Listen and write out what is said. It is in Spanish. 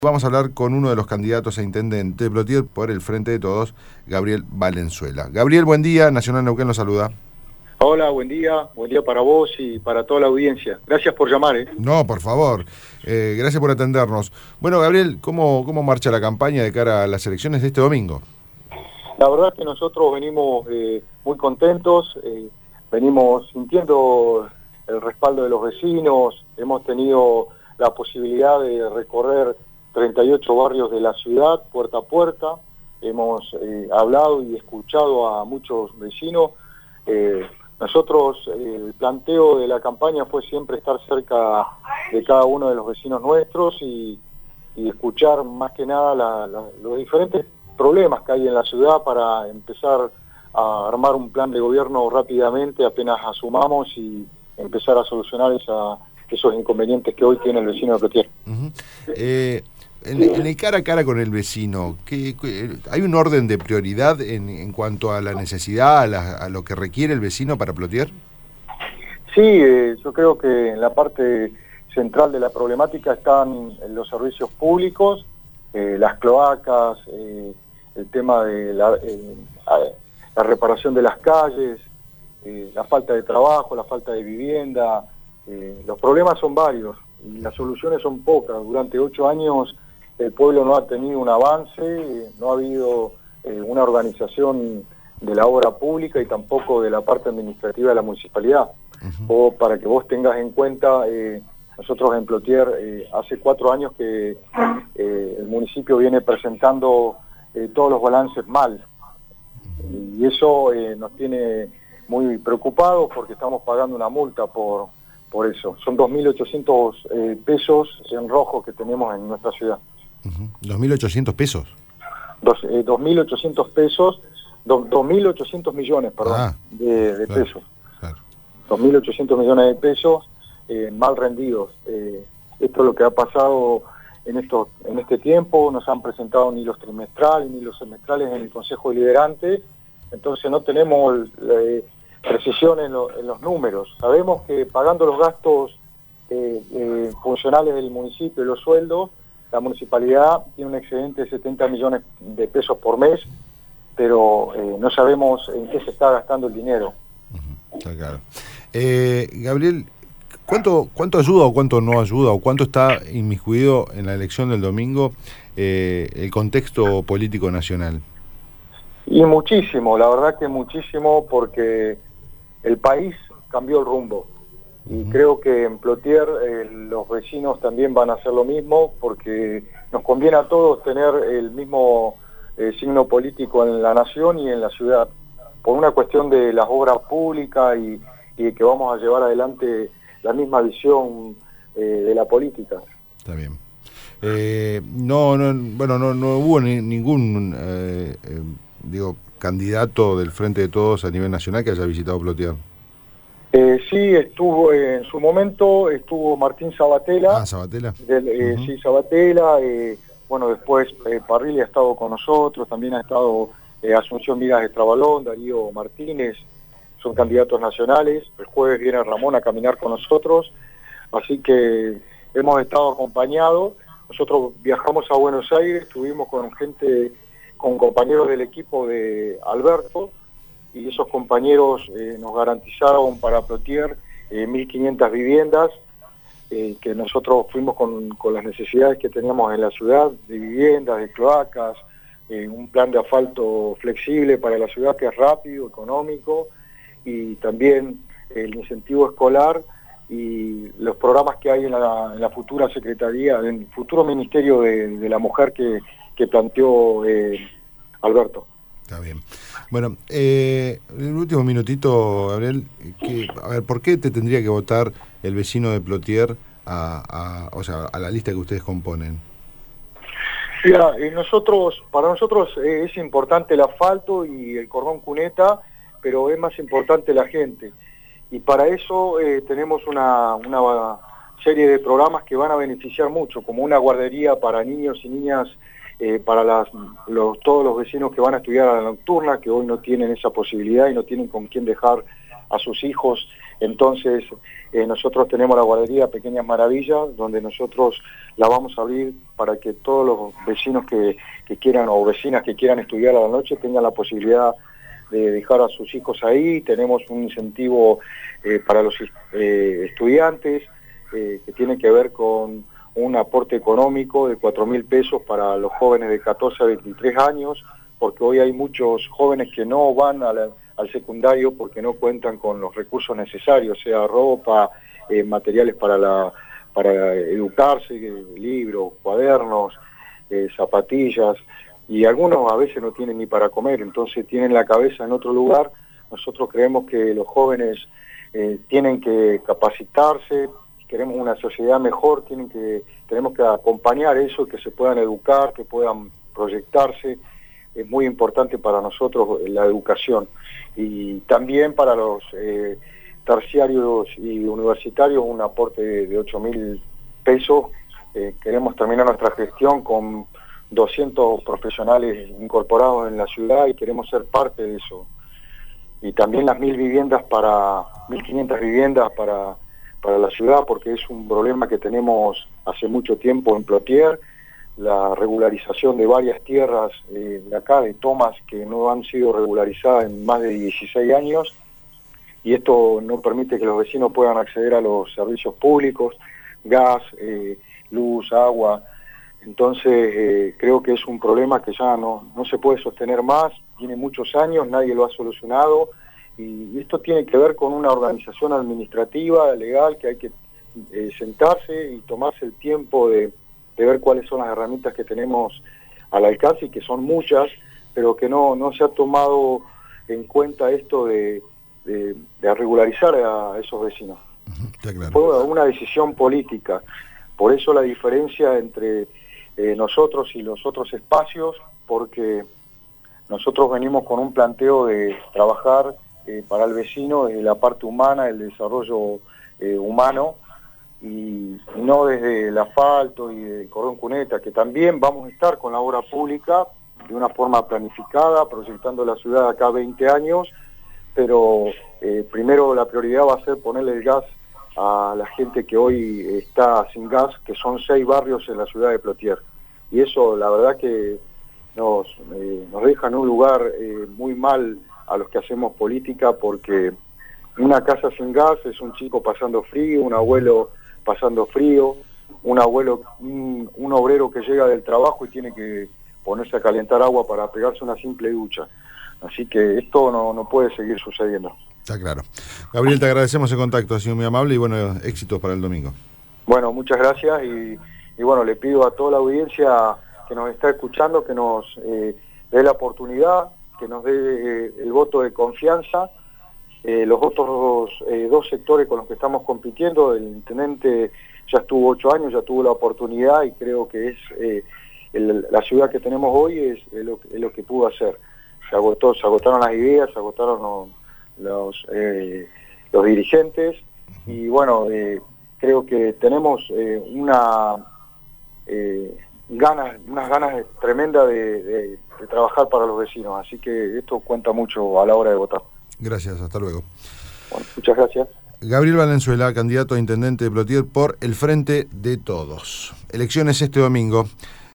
Vamos a hablar con uno de los candidatos a intendente de Plotier por el Frente de Todos, Gabriel Valenzuela. Gabriel, buen día. Nacional Neuquén lo saluda. Hola, buen día para vos y para toda la audiencia. Gracias por llamar. No, por favor. Gracias por atendernos. Bueno, Gabriel, ¿cómo marcha la campaña de cara a las elecciones de este domingo? La verdad es que nosotros venimos muy contentos, venimos sintiendo el respaldo de los vecinos, hemos tenido la posibilidad de recorrer 38 barrios de la ciudad, puerta a puerta, hemos hablado y escuchado a muchos vecinos. Nosotros, el planteo de la campaña fue siempre estar cerca de cada uno de los vecinos nuestros y escuchar más que nada los diferentes problemas que hay en la ciudad para empezar a armar un plan de gobierno rápidamente apenas asumamos y empezar a solucionar esos inconvenientes que hoy tiene el vecino de Plotier. En el cara a cara con el vecino, ¿hay un orden de prioridad en cuanto a la necesidad, a lo que requiere el vecino para Plotier? Sí, yo creo que en la parte central de la problemática están los servicios públicos, las cloacas, el tema de la reparación de las calles, la falta de trabajo, la falta de vivienda. Los problemas son varios y las soluciones son pocas. Durante 8 años el pueblo no ha tenido un avance, no ha habido una organización de la obra pública y tampoco de la parte administrativa de la municipalidad. O para que vos tengas en cuenta, nosotros en Plotier hace 4 años que el municipio viene presentando todos los balances mal. Y eso nos tiene muy preocupados porque estamos pagando una multa por eso. Son 2.800 pesos en rojo que tenemos en nuestra ciudad. 2.800 pesos. 2.800 pesos, 2.800 millones, perdón, de claro, pesos. Claro. 2.800 millones de pesos mal rendidos. Esto es lo que ha pasado en este tiempo. No se han presentado ni los trimestrales ni los semestrales en el Consejo Deliberante, entonces no tenemos precisión en los números. Sabemos que pagando los gastos funcionales del municipio y los sueldos, la municipalidad tiene un excedente de 70 millones de pesos por mes, pero no sabemos en qué se está gastando el dinero. Está claro. Gabriel, ¿cuánto ayuda o cuánto no ayuda o cuánto está inmiscuido en la elección del domingo el contexto político nacional? Y muchísimo, la verdad que muchísimo, porque el país cambió el rumbo. Y creo que en Plotier los vecinos también van a hacer lo mismo, porque nos conviene a todos tener el mismo signo político en la nación y en la ciudad, por una cuestión de las obras públicas y de que vamos a llevar adelante la misma visión de la política. Está bien. No hubo ningún candidato del Frente de Todos a nivel nacional que haya visitado Plotier. Sí, estuvo en su momento, estuvo Martín Sabatella. Ah, Sabatella. Sí, Sabatella. Bueno, después Parrilli ha estado con nosotros, también ha estado Asunción Miras Estrabalón, Darío Martínez, son candidatos nacionales. El jueves viene Ramón a caminar con nosotros, así que hemos estado acompañados. Nosotros viajamos a Buenos Aires, estuvimos con compañeros del equipo de Alberto, y esos compañeros nos garantizaron para Plotier 1.500 viviendas, que nosotros fuimos con las necesidades que teníamos en la ciudad, de viviendas, de cloacas, un plan de asfalto flexible para la ciudad que es rápido, económico, y también el incentivo escolar y los programas que hay en la futura secretaría, en el futuro ministerio de la mujer que planteó Alberto. Está bien. Bueno, en el último minutito, Gabriel, ¿por qué te tendría que votar el vecino de Plotier a la lista que ustedes componen? Mira, para nosotros es importante el asfalto y el cordón cuneta, pero es más importante la gente. Y para eso tenemos una serie de programas que van a beneficiar mucho, como una guardería para niños y niñas, para todos los vecinos que van a estudiar a la nocturna, que hoy no tienen esa posibilidad y no tienen con quién dejar a sus hijos Entonces, nosotros tenemos la guardería Pequeñas Maravillas, donde nosotros la vamos a abrir para que todos los vecinos que quieran o vecinas que quieran estudiar a la noche tengan la posibilidad de dejar a sus hijos ahí. Tenemos un incentivo para los estudiantes que tiene que ver con un aporte económico de 4.000 pesos para los jóvenes de 14 a 23 años, porque hoy hay muchos jóvenes que no van al secundario porque no cuentan con los recursos necesarios, sea ropa, materiales para educarse, libros, cuadernos, zapatillas, y algunos a veces no tienen ni para comer, entonces tienen la cabeza en otro lugar. Nosotros creemos que los jóvenes tienen que capacitarse, queremos una sociedad mejor, tenemos que acompañar eso, que se puedan educar, que puedan proyectarse. Es muy importante para nosotros la educación, y también para los terciarios y universitarios un aporte de 8.000 pesos. Queremos terminar nuestra gestión con 200 profesionales incorporados en la ciudad y queremos ser parte de eso. Y también las 1.500 viviendas para la ciudad, porque es un problema que tenemos hace mucho tiempo en Plotier, la regularización de varias tierras de acá, de tomas que no han sido regularizadas en más de 16 años, y esto no permite que los vecinos puedan acceder a los servicios públicos, gas, luz, agua. Entonces creo que es un problema que ya no se puede sostener más, tiene muchos años, nadie lo ha solucionado, y esto tiene que ver con una organización administrativa, legal, que hay que sentarse y tomarse el tiempo de ver cuáles son las herramientas que tenemos al alcance, y que son muchas, pero que no se ha tomado en cuenta esto de regularizar a esos vecinos. Está claro. Fue una decisión política, por eso la diferencia entre nosotros y los otros espacios, porque nosotros venimos con un planteo de trabajar para el vecino desde la parte humana, el desarrollo humano, y no desde el asfalto y el cordón cuneta, que también vamos a estar con la obra pública de una forma planificada, proyectando la ciudad acá a 20 años, pero primero la prioridad va a ser ponerle el gas a la gente que hoy está sin gas, que son 6 barrios en la ciudad de Plotier, y eso la verdad que nos deja en un lugar muy mal a los que hacemos política, porque una casa sin gas es un chico pasando frío, un abuelo pasando frío, un obrero que llega del trabajo y tiene que ponerse a calentar agua para pegarse una simple ducha. Así que esto no puede seguir sucediendo. Está claro. Gabriel, te agradecemos el contacto, ha sido muy amable, y bueno, éxitos para el domingo. Bueno, muchas gracias, y bueno, le pido a toda la audiencia que nos está escuchando que nos dé la oportunidad, que nos dé el voto de confianza. Los otros dos sectores con los que estamos compitiendo, el intendente ya estuvo 8 años, ya tuvo la oportunidad, y creo que es la ciudad que tenemos hoy es lo que pudo hacer. Se agotaron las ideas, se agotaron los dirigentes, y bueno, creo que tenemos unas ganas tremendas de trabajar para los vecinos, así que esto cuenta mucho a la hora de votar. Gracias, hasta luego. Bueno, muchas gracias. Gabriel Valenzuela, candidato a intendente de Plotier por el Frente de Todos. Elecciones este domingo.